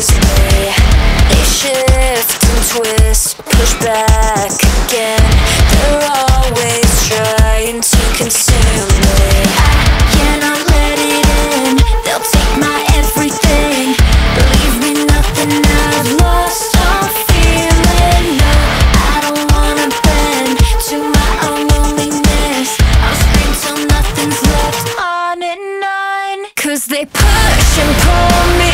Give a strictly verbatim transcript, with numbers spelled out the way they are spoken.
lose me. They shift and twist, push back again. They're always trying to consume me. I cannot let it in. They'll take my everything. Believe me, nothing I've lost. I'm feeling no. I don't wanna bend to my own loneliness. I'll scream till nothing's left on and on. 'Cause they push and pull me